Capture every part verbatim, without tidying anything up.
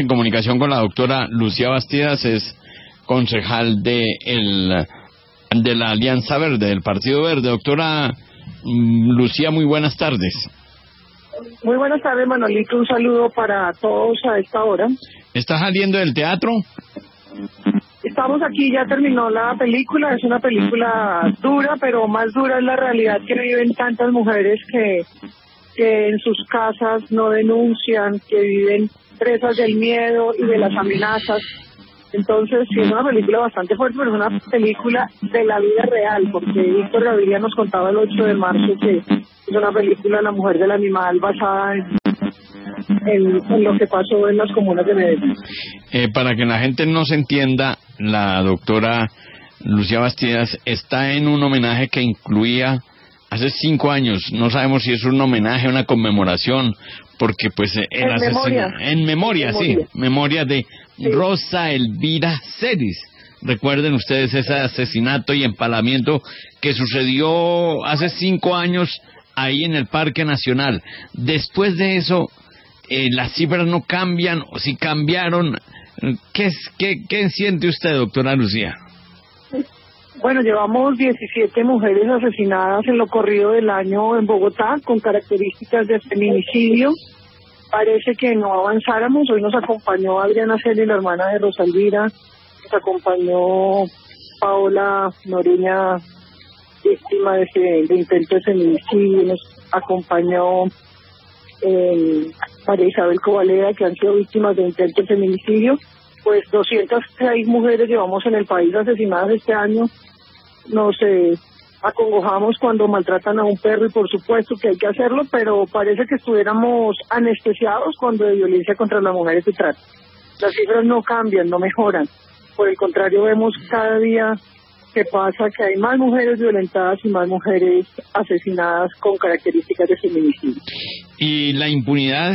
En comunicación con la doctora Lucía Bastidas, es concejal de, el, de la Alianza Verde, del Partido Verde. Doctora Lucía, muy buenas tardes. Muy buenas tardes, Manolito. Un saludo para todos a esta hora. ¿Estás saliendo del teatro? Estamos aquí, ya terminó la película. Es una película dura, pero más dura es la realidad que viven tantas mujeres que, que en sus casas no denuncian, que viven presas del miedo y de las amenazas. Entonces, sí, es una película bastante fuerte, pero es una película de la vida real, porque Víctor Gaviria nos contaba el ocho de marzo que es una película La mujer del animal basada en, en, en lo que pasó en las comunas de Medellín. Eh, para que la gente no se entienda, la doctora Lucía Bastidas está en un homenaje que incluía hace cinco años, no sabemos si es un homenaje, una conmemoración, porque pues el en, memoria. en memoria, en memoria, sí, memoria de sí. Rosa Elvira Celis. Recuerden ustedes ese asesinato y empalamiento que sucedió hace cinco años ahí en el Parque Nacional. Después de eso, eh, las cifras no cambian, o si cambiaron. ¿Qué, qué, qué siente usted, doctora Lucía? Bueno, llevamos diecisiete mujeres asesinadas en lo corrido del año en Bogotá, con características de feminicidio. Parece que no avanzáramos. Hoy nos acompañó Adriana Celi, la hermana de Rosa Elvira. Nos acompañó Paola Noreña, víctima de, de intento de feminicidio. Nos acompañó eh, María Isabel Covaleda, que han sido víctimas de intento de feminicidio. Pues doscientas seis mujeres llevamos en el país asesinadas este año. Nos eh, acongojamos cuando maltratan a un perro, y por supuesto que hay que hacerlo, pero parece que estuviéramos anestesiados cuando de violencia contra las mujeres se trata. Las cifras no cambian, no mejoran. Por el contrario, vemos cada día que pasa que hay más mujeres violentadas y más mujeres asesinadas con características de feminicidio. ¿Y la impunidad?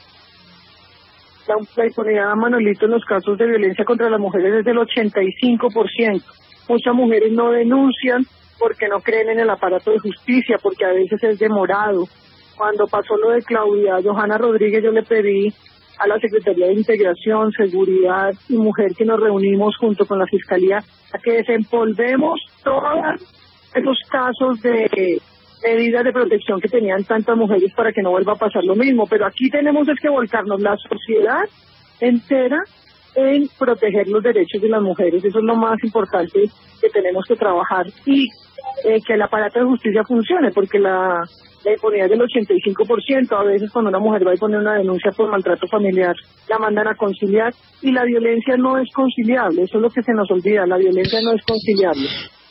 La, la impunidad, Manolito, en los casos de violencia contra las mujeres es del ochenta y cinco por ciento. Muchas mujeres no denuncian porque no creen en el aparato de justicia, porque a veces es demorado. Cuando pasó lo de Claudia Johanna Rodríguez, yo le pedí a la Secretaría de Integración, Seguridad y Mujer que nos reunimos junto con la Fiscalía a que desempolvemos todos esos casos de medidas de protección que tenían tantas mujeres para que no vuelva a pasar lo mismo. Pero aquí tenemos es que volcarnos la sociedad entera en proteger los derechos de las mujeres. Eso es lo más importante que tenemos que trabajar, y eh, que el aparato de justicia funcione, porque la, la impunidad es del ochenta y cinco por ciento. A veces cuando una mujer va a poner una denuncia por maltrato familiar, la mandan a conciliar, y la violencia no es conciliable. Eso es lo que se nos olvida, la violencia no es conciliable.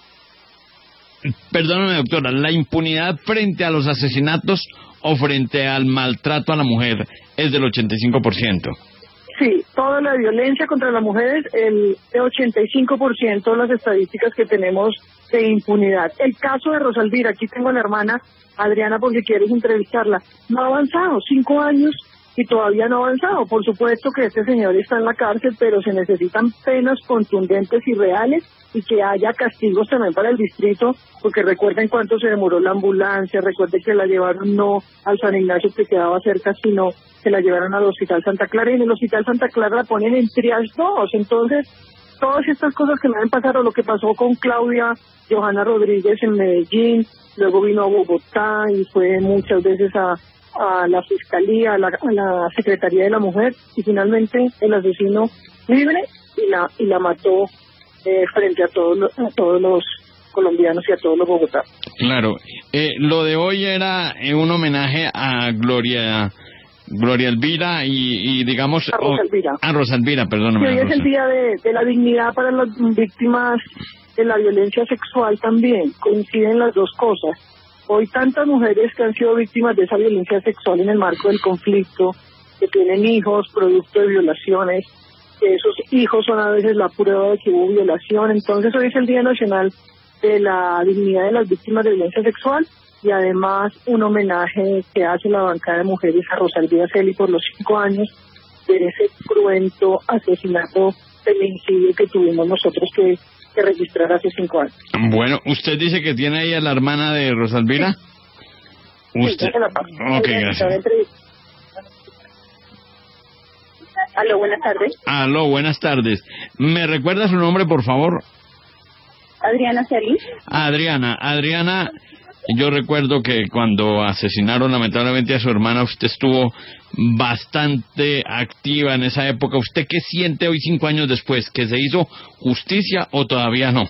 Perdóname, doctora, ¿la impunidad frente a los asesinatos o frente al maltrato a la mujer es del ochenta y cinco por ciento? Sí, toda la violencia contra las mujeres, el ochenta y cinco por ciento de las estadísticas que tenemos de impunidad. El caso de Rosa Elvira, aquí tengo a la hermana Adriana porque quieres entrevistarla, no ha avanzado, cinco años y todavía no ha avanzado. Por supuesto que este señor está en la cárcel, pero se necesitan penas contundentes y reales, y que haya castigos también para el distrito, porque recuerden cuánto se demoró la ambulancia, recuerden que la llevaron no al San Ignacio que quedaba cerca, sino que la llevaron al Hospital Santa Clara, y en el Hospital Santa Clara la ponen en triage dos. Entonces, todas estas cosas que me han pasado, lo que pasó con Claudia Johanna Rodríguez en Medellín, luego vino a Bogotá y fue muchas veces a, a la Fiscalía, a la, a la Secretaría de la Mujer, y finalmente el asesino libre y la, y la mató Eh, frente a todos los, a todos los colombianos y a todos los bogotanos. Claro, eh, lo de hoy era eh, un homenaje a Gloria Gloria Elvira y, y digamos a Rosa Elvira, oh, a Rosa Elvira, perdóname. Hoy es el día de, de la dignidad para las víctimas de la violencia sexual también, coinciden las dos cosas. Hoy tantas mujeres que han sido víctimas de esa violencia sexual en el marco del conflicto, que tienen hijos producto de violaciones, que esos hijos son a veces la prueba de que hubo violación. Entonces hoy es el Día Nacional de la Dignidad de las Víctimas de Violencia Sexual, y además un homenaje que hace la bancada de mujeres a Rosa Elvira Celi por los cinco años de ese cruento asesinato, feminicidio que tuvimos nosotros que, que registrar hace cinco años. Bueno, usted dice que tiene ahí a la hermana de Rosa Elvira. Sí. Usted. Sí, la ok, gracias. Aló, buenas tardes. Aló, buenas tardes. ¿Me recuerda su nombre, por favor? Adriana Celis. Adriana, Adriana, yo recuerdo que cuando asesinaron lamentablemente a su hermana, usted estuvo bastante activa en esa época. ¿Usted qué siente hoy, cinco años después? ¿Que se hizo justicia o todavía no?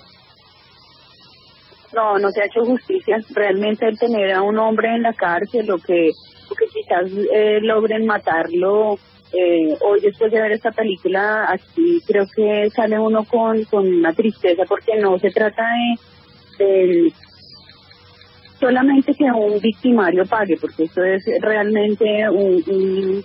No, no se ha hecho justicia. Realmente el tener a un hombre en la cárcel, lo que, lo que quizás eh, logren matarlo, eh, hoy después de ver esta película, aquí creo que sale uno con, con una tristeza, porque no se trata de, de solamente que un victimario pague, porque esto es realmente un, un,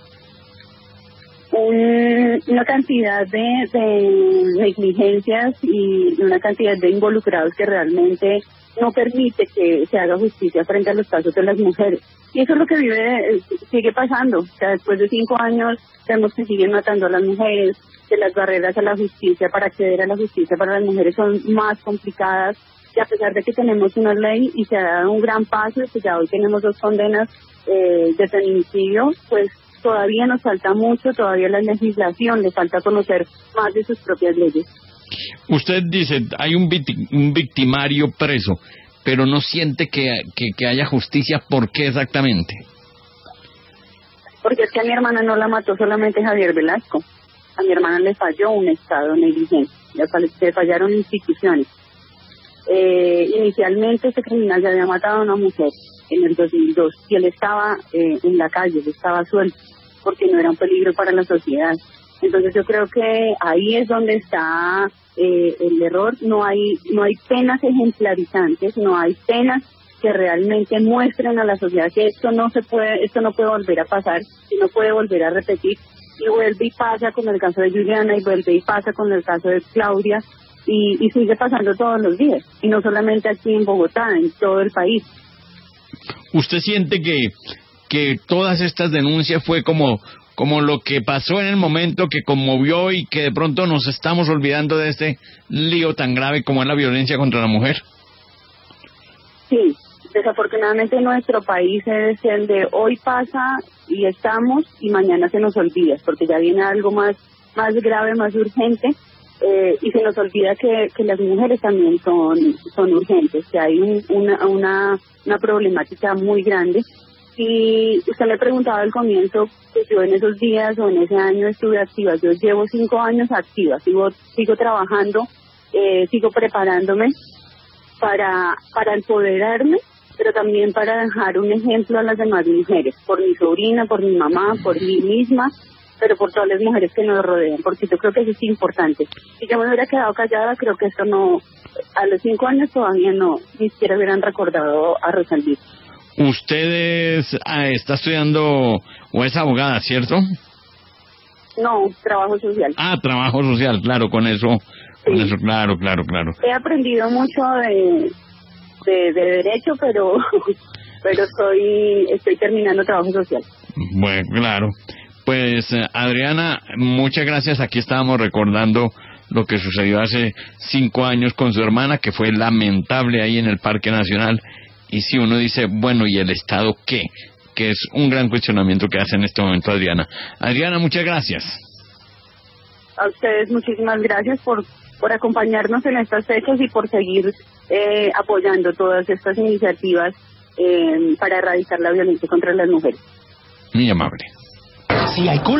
un, una cantidad de, de negligencias y una cantidad de involucrados que realmente no permite que se haga justicia frente a los casos de las mujeres. Y eso es lo que vive, sigue pasando. O sea, después de cinco años vemos que siguen matando a las mujeres, que las barreras a la justicia, para acceder a la justicia para las mujeres son más complicadas, y a pesar de que tenemos una ley y se ha dado un gran paso, y que ya hoy tenemos dos condenas eh, de feminicidio, pues todavía nos falta mucho, todavía la legislación le falta conocer más de sus propias leyes. Usted dice, hay un, victi- un victimario preso, pero no siente que, que, que haya justicia. ¿Por qué exactamente? Porque es que a mi hermana no la mató solamente Javier Velasco. A mi hermana le falló un Estado negligente, le fallaron instituciones. Eh, inicialmente este criminal ya había matado a una mujer en el dos mil dos y él estaba eh, en la calle, él estaba suelto porque no era un peligro para la sociedad. Entonces yo creo que ahí es donde está eh, el error. No hay no hay penas ejemplarizantes, no hay penas que realmente muestren a la sociedad que esto no se puede, esto no puede volver a pasar y no puede volver a repetir. Y vuelve y pasa con el caso de Juliana, y vuelve y pasa con el caso de Claudia, y, y sigue pasando todos los días, y no solamente aquí en Bogotá, en todo el país. ¿Usted siente que, que todas estas denuncias fue como, como lo que pasó en el momento que conmovió y que de pronto nos estamos olvidando de este lío tan grave como es la violencia contra la mujer? Sí, desafortunadamente nuestro país es el de hoy pasa y estamos y mañana se nos olvida, porque ya viene algo más, más grave, más urgente. Eh, y se nos olvida que, que las mujeres también son son urgentes, que hay un, una, una una problemática muy grande. Y usted me preguntaba al comienzo que yo en esos días o en ese año estuve activa. Yo llevo cinco años activa, sigo sigo trabajando, eh, sigo preparándome para para empoderarme, pero también para dejar un ejemplo a las demás mujeres, por mi sobrina, por mi mamá, por mí misma, pero por todas las mujeres que nos rodean, porque yo creo que eso es importante. Si yo me hubiera quedado callada, creo que esto no, a los cinco años todavía no, ni siquiera hubieran recordado a Rosalvira. Usted es, ah, está estudiando, o es abogada, ¿cierto? No, trabajo social. Ah, trabajo social, claro, con eso, Sí. con eso, claro, claro, claro. He aprendido mucho de, de, de derecho, pero, pero estoy, estoy terminando trabajo social. Bueno, claro. Pues eh, Adriana, muchas gracias. Aquí estábamos recordando lo que sucedió hace cinco años con su hermana, que fue lamentable ahí en el Parque Nacional. Y si uno dice, bueno, ¿y el Estado qué? Que es un gran cuestionamiento que hace en este momento Adriana. Adriana, muchas gracias. A ustedes muchísimas gracias por, por acompañarnos en estas fechas y por seguir eh, apoyando todas estas iniciativas eh, para erradicar la violencia contra las mujeres. Muy amable. Si hay